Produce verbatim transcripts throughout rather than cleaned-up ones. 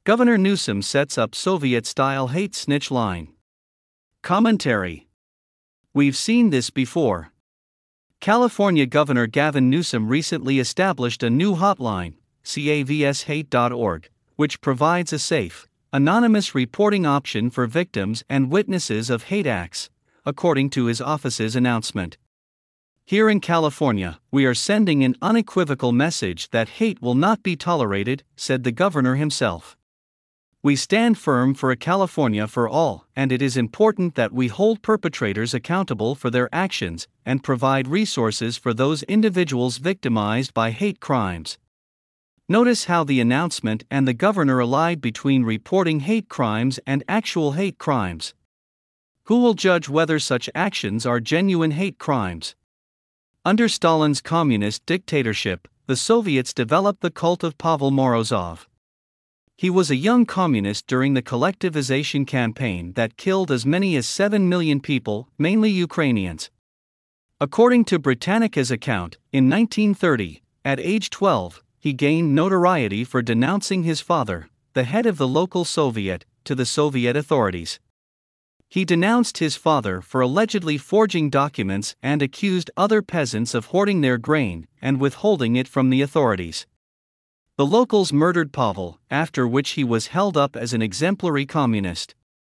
Governor Newsom sets up Soviet-style hate snitch line. Commentary. We've seen this before. California Governor Gavin Newsom recently established a new hotline, savs hate dot org, which provides a safe, anonymous reporting option for victims and witnesses of hate acts, according to his office's announcement. Here in California, we are sending an unequivocal message that hate will not be tolerated, said the governor himself. We stand firm for a California for all, and it is important that we hold perpetrators accountable for their actions and provide resources for those individuals victimized by hate crimes. Notice how the announcement and the governor allied between reporting hate crimes and actual hate crimes. Who will judge whether such actions are genuine hate crimes? Under Stalin's communist dictatorship, the Soviets developed the cult of Pavel Morozov. He was a young communist during the collectivization campaign that killed as many as seven million people, mainly Ukrainians. According to Britannica's account, in nineteen thirty, at age twelve, he gained notoriety for denouncing his father, the head of the local Soviet, to the Soviet authorities. He denounced his father for allegedly forging documents and accused other peasants of hoarding their grain and withholding it from the authorities. The locals murdered Pavel, after which he was held up as an exemplary communist.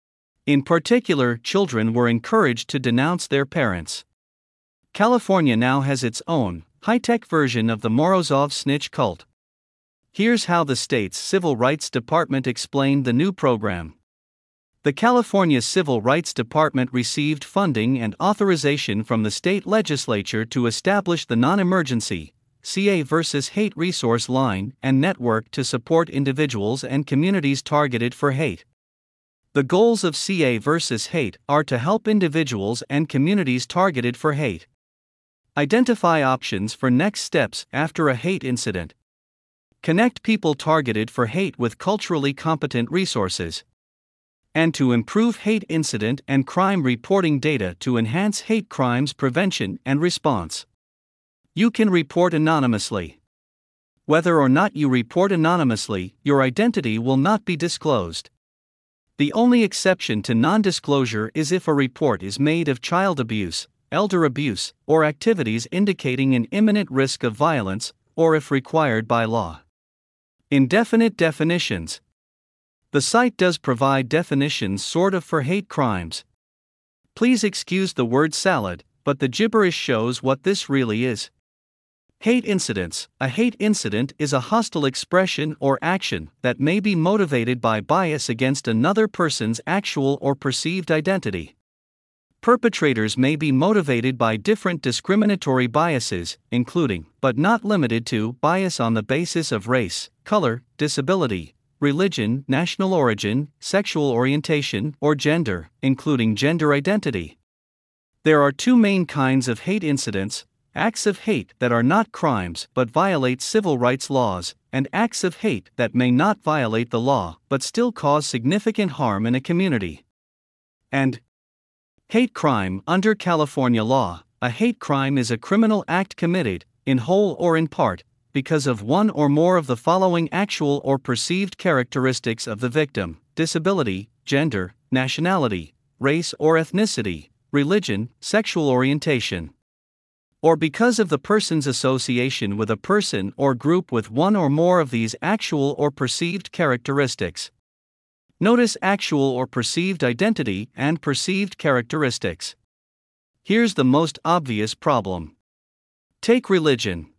In particular, children were encouraged to denounce their parents. California now has its own, high-tech version of the Morozov snitch cult. Here's how the state's Civil Rights Department explained the new program. The California Civil Rights Department received funding and authorization from the state legislature to establish the non-emergency C A versus Hate resource line and network to support individuals and communities targeted for hate. The goals of C A versus Hate are to help individuals and communities targeted for hate identify options for next steps after a hate incident, connect people targeted for hate with culturally competent resources, and to improve hate incident and crime reporting data to enhance hate crimes prevention and response. You can report anonymously. Whether or not you report anonymously, your identity will not be disclosed. The only exception to non-disclosure is if a report is made of child abuse, elder abuse, or activities indicating an imminent risk of violence, or if required by law. Indefinite definitions. The site does provide definitions sort of for hate crimes. Please excuse the word salad, but the gibberish shows what this really is. Hate incidents. A hate incident is a hostile expression or action that may be motivated by bias against another person's actual or perceived identity. Perpetrators may be motivated by different discriminatory biases, including, but not limited to, bias on the basis of race, color, disability, religion, national origin, sexual orientation, or gender, including gender identity. There are two main kinds of hate incidents: acts of hate that are not crimes but violate civil rights laws, and acts of hate that may not violate the law but still cause significant harm in a community. And hate crime. Under California law, a hate crime is a criminal act committed, in whole or in part, because of one or more of the following actual or perceived characteristics of the victim: disability, gender, nationality, race or ethnicity, religion, sexual orientation, or because of the person's association with a person or group with one or more of these actual or perceived characteristics. Notice actual or perceived identity and perceived characteristics. Here's the most obvious problem. Take religion.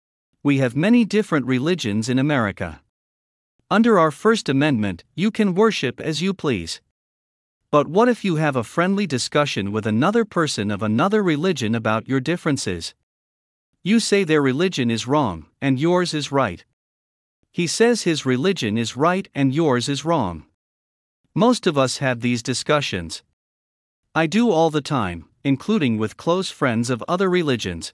We have many different religions in America. Under our First Amendment, you can worship as you please. But what if you have a friendly discussion with another person of another religion about your differences? You say their religion is wrong, and yours is right. He says his religion is right and yours is wrong. Most of us have these discussions. I do all the time, including with close friends of other religions.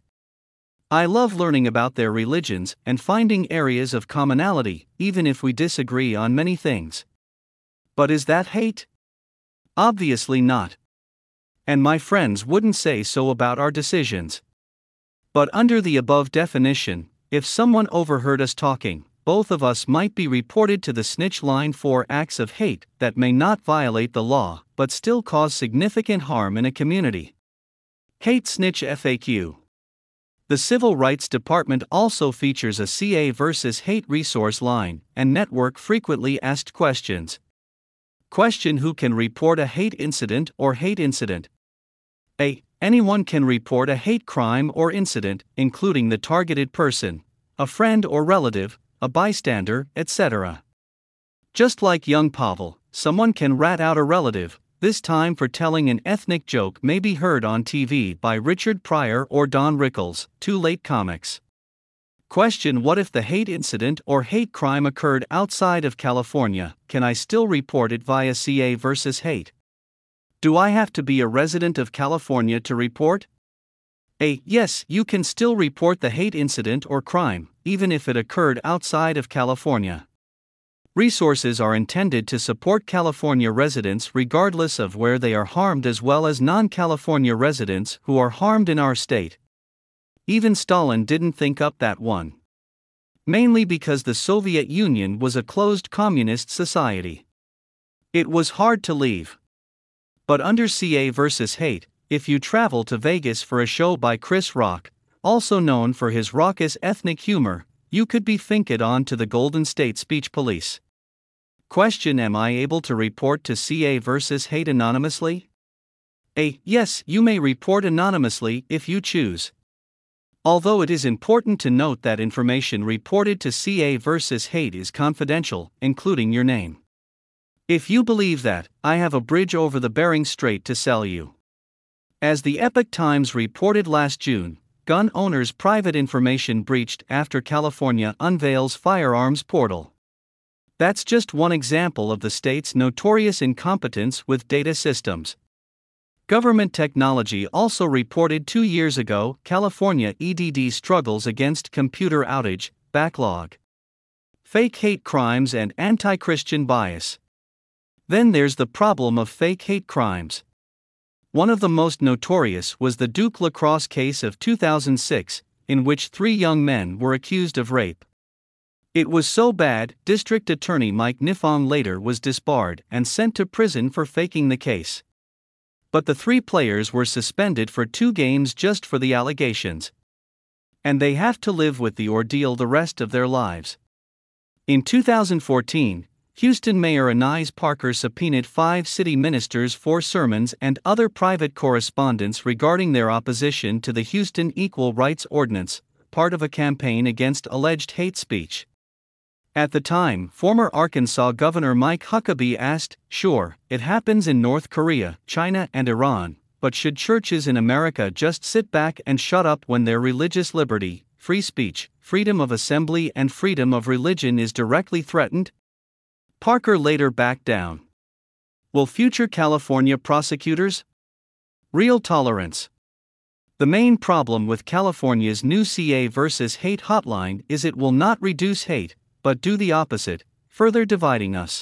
I love learning about their religions and finding areas of commonality, even if we disagree on many things. But is that hate? Obviously not. And my friends wouldn't say so about our decisions. But under the above definition, if someone overheard us talking, both of us might be reported to the snitch line for acts of hate that may not violate the law but still cause significant harm in a community. Hate Snitch F A Q. The Civil Rights Department also features a C A versus Hate resource line and network frequently asked questions. Question: who can report a hate incident or hate incident? A. Anyone can report a hate crime or incident, including the targeted person, a friend or relative, a bystander, et cetera. Just like young Pavel, someone can rat out a relative, this time for telling an ethnic joke may be heard on T V by Richard Pryor or Don Rickles, two late comics. Question: what if the hate incident or hate crime occurred outside of California, can I still report it via C A versus Hate? Do I have to be a resident of California to report? A. Yes, you can still report the hate incident or crime, even if it occurred outside of California. Resources are intended to support California residents regardless of where they are harmed, as well as non-California residents who are harmed in our state. Even Stalin didn't think up that one. Mainly because the Soviet Union was a closed communist society. It was hard to leave. But under C A versus Hate, if you travel to Vegas for a show by Chris Rock, also known for his raucous ethnic humor, you could be finked on to the Golden State Speech Police. Question: am I able to report to C A versus Hate anonymously? A. Yes, you may report anonymously if you choose. Although it is important to note that information reported to C A versus Hate is confidential, including your name. If you believe that, I have a bridge over the Bering Strait to sell you. As the Epoch Times reported last June, gun owners' private information breached after California unveils firearms portal. That's just one example of the state's notorious incompetence with data systems. Government Technology also reported two years ago California E D D struggles against computer outage, backlog, fake hate crimes, and anti-Christian bias. Then there's the problem of fake hate crimes. One of the most notorious was the Duke lacrosse case of two thousand six, in which three young men were accused of rape. It was so bad, District Attorney Mike Nifong later was disbarred and sent to prison for faking the case. But the three players were suspended for two games just for the allegations. And they have to live with the ordeal the rest of their lives. In two thousand fourteen, Houston Mayor Anais Parker subpoenaed five city ministers for sermons and other private correspondence regarding their opposition to the Houston Equal Rights Ordinance, part of a campaign against alleged hate speech. At the time, former Arkansas Governor Mike Huckabee asked, "Sure, it happens in North Korea, China, and Iran, but should churches in America just sit back and shut up when their religious liberty, free speech, freedom of assembly, and freedom of religion is directly threatened?" Parker later backed down. Will future California prosecutors? Real tolerance. The main problem with California's new C A versus Hate hotline is it will not reduce hate, but do the opposite, further dividing us.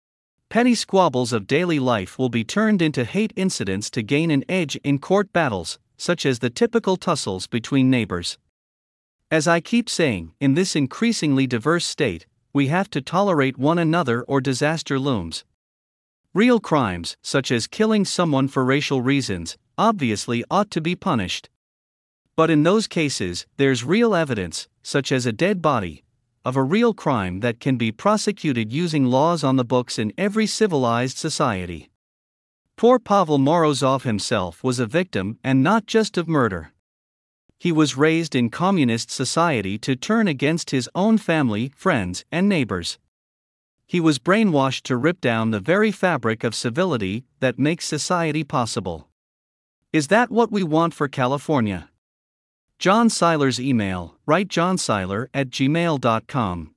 Petty squabbles of daily life will be turned into hate incidents to gain an edge in court battles, such as the typical tussles between neighbors. As I keep saying, in this increasingly diverse state, we have to tolerate one another or disaster looms. Real crimes, such as killing someone for racial reasons, obviously ought to be punished. But in those cases, there's real evidence, such as a dead body, of a real crime that can be prosecuted using laws on the books in every civilized society. Poor Pavel Morozov himself was a victim, and not just of murder. He was raised in communist society to turn against his own family, friends, and neighbors. He was brainwashed to rip down the very fabric of civility that makes society possible. Is that what we want for California? John Seiler's email, write johnseiler at gmail dot com.